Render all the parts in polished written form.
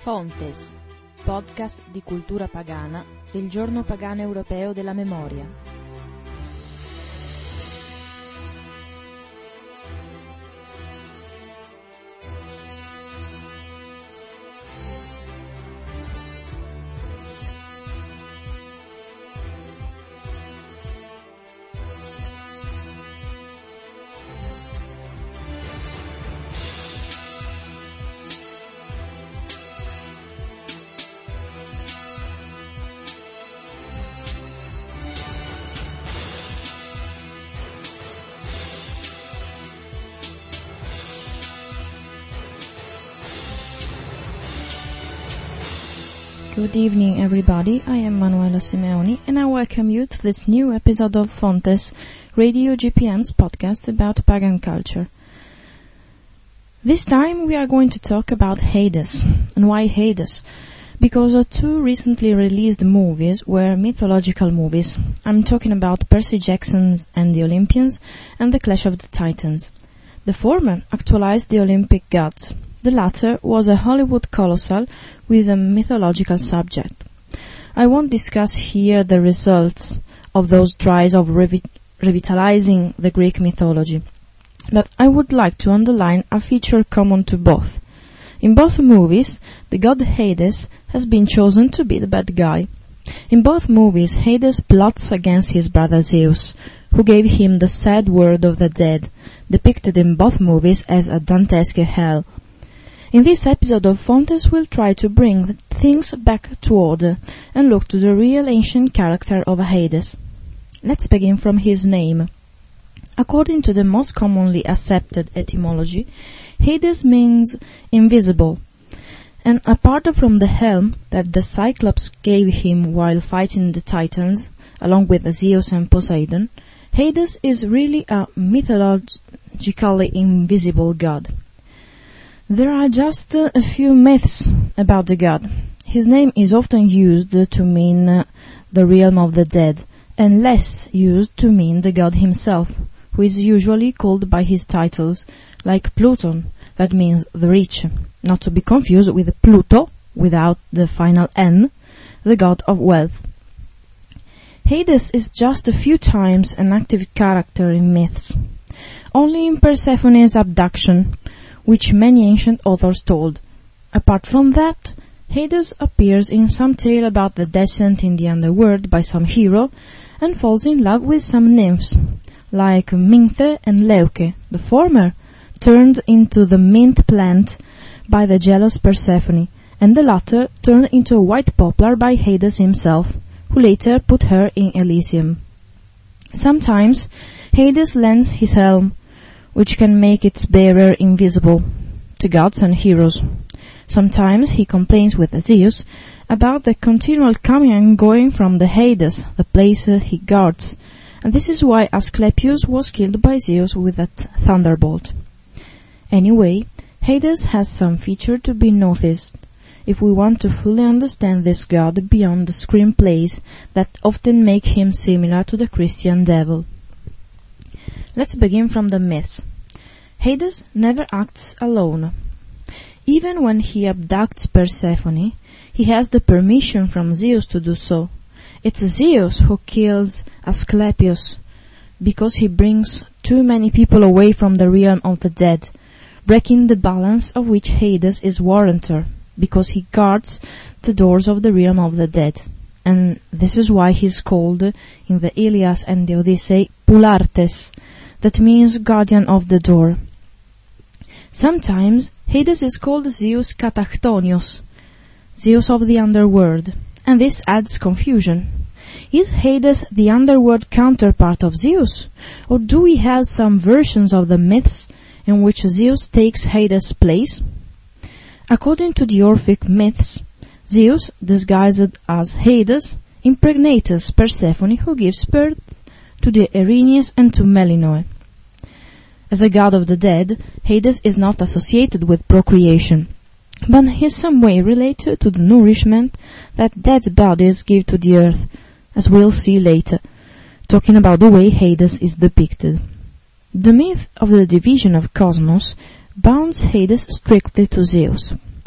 Fontes, podcast di cultura pagana del Giorno Pagano Europeo della Memoria. Good evening, everybody. I am Manuela Simeoni, and I welcome you to this new episode of Fontes, Radio GPM's podcast about pagan culture. This time we are going to talk about Hades. And why Hades? Because two recently released movies were mythological movies. I'm talking about Percy Jackson's and the Olympians and The Clash of the Titans. The former actualized the Olympic gods. The latter was a Hollywood colossal with a mythological subject. I won't discuss here the results of those tries of revitalizing the Greek mythology, but I would like to underline a feature common to both. In both movies, the god Hades has been chosen to be the bad guy. In both movies, Hades plots against his brother Zeus, who gave him the sad word of the dead, depicted in both movies as a Dantesque hell. In this episode of Fontes, we'll try to bring things back to order and look to the real ancient character of Hades. Let's begin from his name. According to the most commonly accepted etymology, Hades means invisible, and apart from the helm that the Cyclops gave him while fighting the Titans, along with Zeus and Poseidon, Hades is really a mythologically invisible god. There are just a few myths about the god. His name is often used to mean the realm of the dead, and less used to mean the god himself, who is usually called by his titles, like Pluton, that means the rich, not to be confused with Pluto, without the final N, the god of wealth. Hades is just a few times an active character in myths. Only in Persephone's abduction, which many ancient authors told. Apart from that, Hades appears in some tale about the descent in the underworld by some hero, and falls in love with some nymphs, like Minthe and Leuke, the former turned into the mint plant by the jealous Persephone, and the latter turned into a white poplar by Hades himself, who later put her in Elysium. Sometimes Hades lends his helm, which can make its bearer invisible to gods and heroes. Sometimes he complains with Zeus about the continual coming and going from the Hades, the place he guards, and this is why Asclepius was killed by Zeus with a thunderbolt. Anyway, Hades has some feature to be noticed if we want to fully understand this god beyond the screenplays that often make him similar to the Christian devil. Let's begin from the myths. Hades never acts alone. Even when he abducts Persephone, he has the permission from Zeus to do so. It's Zeus who kills Asclepius because he brings too many people away from the realm of the dead, breaking the balance of which Hades is warrantor, because he guards the doors of the realm of the dead. And this is why he is called, in the Iliad and the Odyssey, Pulartes, that means guardian of the door. Sometimes Hades is called Zeus Katachtonios, Zeus of the underworld, and this adds confusion. Is Hades the underworld counterpart of Zeus, or do we have some versions of the myths in which Zeus takes Hades' place? According to the Orphic myths, Zeus, disguised as Hades, impregnates Persephone, who gives birth to the Erinyes and to Melinoe. As a god of the dead, Hades is not associated with procreation, but he is some way related to the nourishment that dead bodies give to the earth, as we'll see later, talking about the way Hades is depicted. The myth of the division of cosmos bounds Hades strictly to Zeus.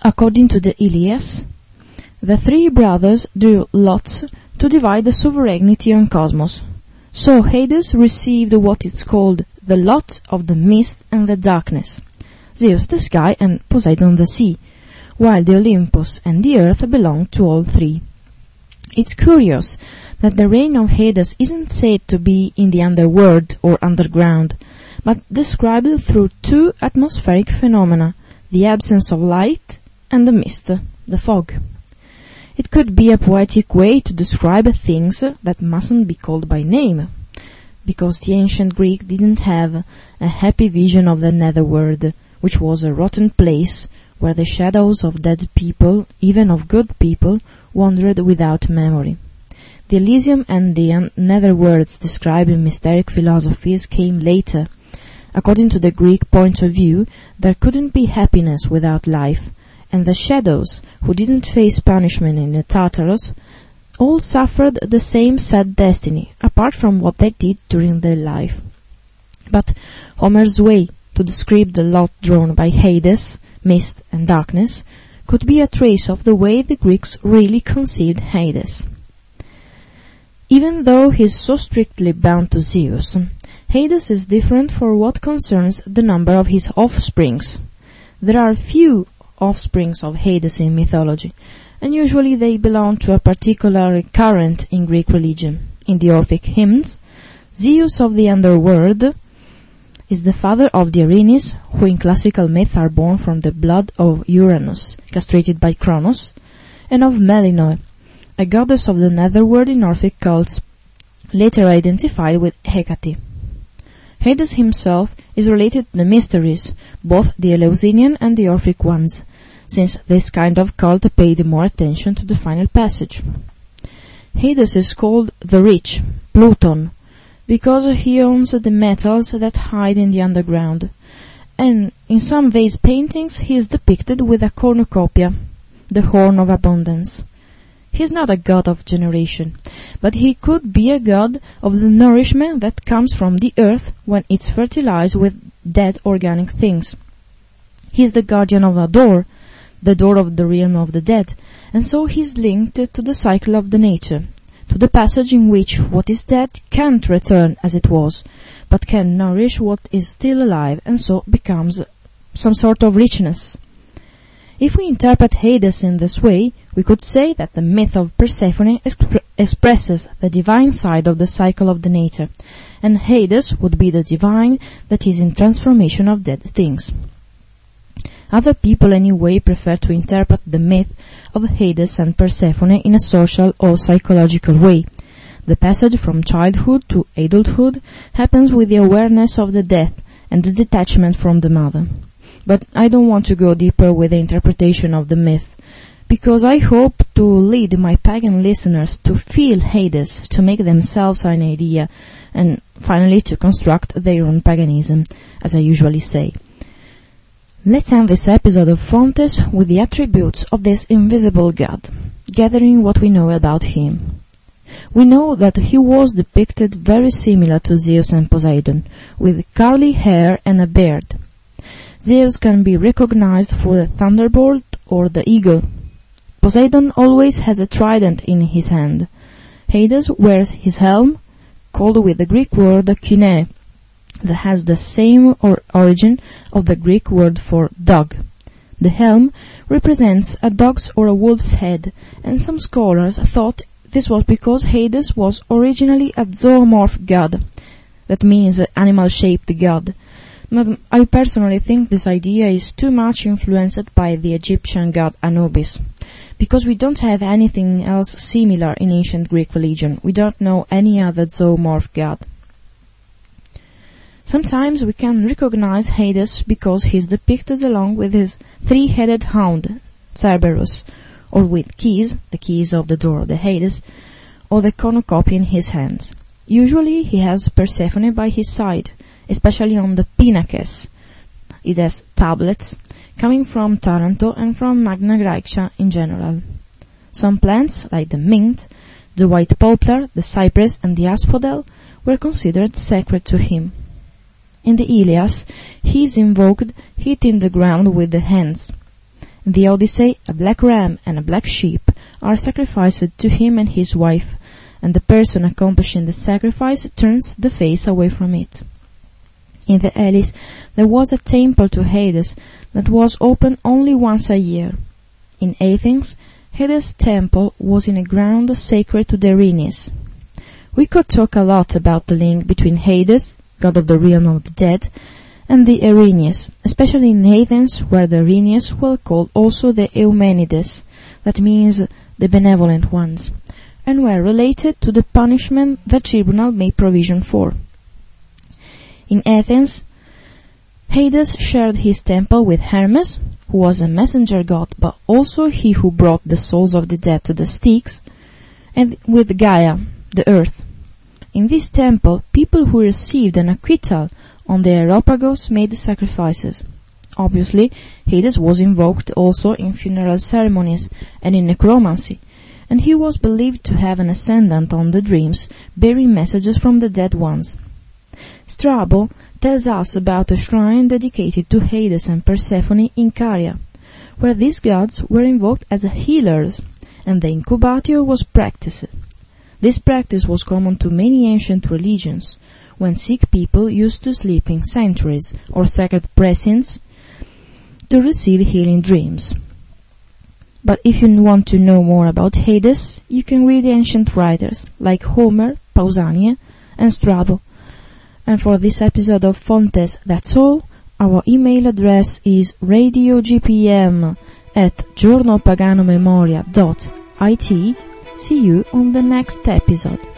According to the Ilias, the three brothers drew lots to divide the sovereignty on cosmos. So Hades received what is called the lot of the mist and the darkness, Zeus the sky and Poseidon the sea, while the Olympus and the earth belong to all three. It's curious that the reign of Hades isn't said to be in the underworld or underground, but described through two atmospheric phenomena, the absence of light and the mist, the fog. It could be a poetic way to describe things that mustn't be called by name, because the ancient Greek didn't have a happy vision of the netherworld, which was a rotten place where the shadows of dead people, even of good people, wandered without memory. The Elysium and the netherworlds described in mysteric philosophies came later. According to the Greek point of view, there couldn't be happiness without life, and the shadows, who didn't face punishment in the Tartarus, all suffered the same sad destiny, apart from what they did during their life. But Homer's way to describe the lot drawn by Hades, mist and darkness, could be a trace of the way the Greeks really conceived Hades. Even though he is so strictly bound to Zeus, Hades is different for what concerns the number of his offsprings. There are few offsprings of Hades in mythology, and usually they belong to a particular current in Greek religion. In the Orphic hymns, Zeus of the underworld is the father of the Erinyes, who in classical myth are born from the blood of Uranus, castrated by Cronos, and of Melinoe, a goddess of the netherworld in Orphic cults, later identified with Hecate. Hades himself is related to the mysteries, both the Eleusinian and the Orphic ones, since this kind of cult paid more attention to the final passage. Hades is called the rich, Pluton, because he owns the metals that hide in the underground, and in some vase paintings he is depicted with a cornucopia, the horn of abundance. He is not a god of generation, but he could be a god of the nourishment that comes from the earth when it's fertilized with dead organic things. He is the guardian of a door, the door of the realm of the dead, and so he is linked to the cycle of the nature, to the passage in which what is dead can't return as it was, but can nourish what is still alive, and so becomes some sort of richness. If we interpret Hades in this way, we could say that the myth of Persephone expresses the divine side of the cycle of the nature, and Hades would be the divine that is in transformation of dead things. Other people anyway prefer to interpret the myth of Hades and Persephone in a social or psychological way. The passage from childhood to adulthood happens with the awareness of the death and the detachment from the mother. But I don't want to go deeper with the interpretation of the myth, because I hope to lead my pagan listeners to feel Hades, to make themselves an idea, and finally to construct their own paganism, as I usually say. Let's end this episode of Fontes with the attributes of this invisible god, gathering what we know about him. We know that he was depicted very similar to Zeus and Poseidon, with curly hair and a beard. Zeus can be recognized for the thunderbolt or the eagle. Poseidon always has a trident in his hand. Hades wears his helm, called with the Greek word kyne, that has the same origin of the Greek word for dog. The helm represents a dog's or a wolf's head, and some scholars thought this was because Hades was originally a zoomorph god, that means animal-shaped god. But I personally think this idea is too much influenced by the Egyptian god Anubis, because we don't have anything else similar in ancient Greek religion. We don't know any other zoomorph god. Sometimes we can recognize Hades because he is depicted along with his three-headed hound, Cerberus, or with keys, the keys of the door of the Hades, or the cornucopia in his hands. Usually he has Persephone by his side, especially on the Pinaces. It has tablets, coming from Taranto and from Magna Graecia in general. Some plants, like the mint, the white poplar, the cypress and the asphodel, were considered sacred to him. In the Ilias, he is invoked hitting the ground with the hands, In the Odyssey, a black ram and a black sheep are sacrificed to him and his wife, and the person accomplishing the sacrifice turns the face away from it. In the Hellis, there was a temple to Hades that was open only once a year. In Athens, Hades' temple was in a ground sacred to the Erinyes. We could talk a lot about the link between Hades, god of the realm of the dead, and the Erinyes, especially in Athens, where the Erinyes were called also the Eumenides, that means the benevolent ones, and were related to the punishment the tribunal made provision for. In Athens, Hades shared his temple with Hermes, who was a messenger god, but also he who brought the souls of the dead to the Styx, and with Gaia, the earth. In this temple, people who received an acquittal on the Areopagus made sacrifices. Obviously, Hades was invoked also in funeral ceremonies and in necromancy, and he was believed to have an ascendant on the dreams, bearing messages from the dead ones. Strabo tells us about a shrine dedicated to Hades and Persephone in Caria, where these gods were invoked as healers, and the incubatio was practiced. This practice was common to many ancient religions, when sick people used to sleep in sanctuaries or sacred precincts to receive healing dreams. But if you want to know more about Hades, you can read ancient writers like Homer, Pausanias, and Strabo. And for this episode of Fontes, that's all. Our email address is radiogpm@giornopaganomemoria.it. See you on the next episode.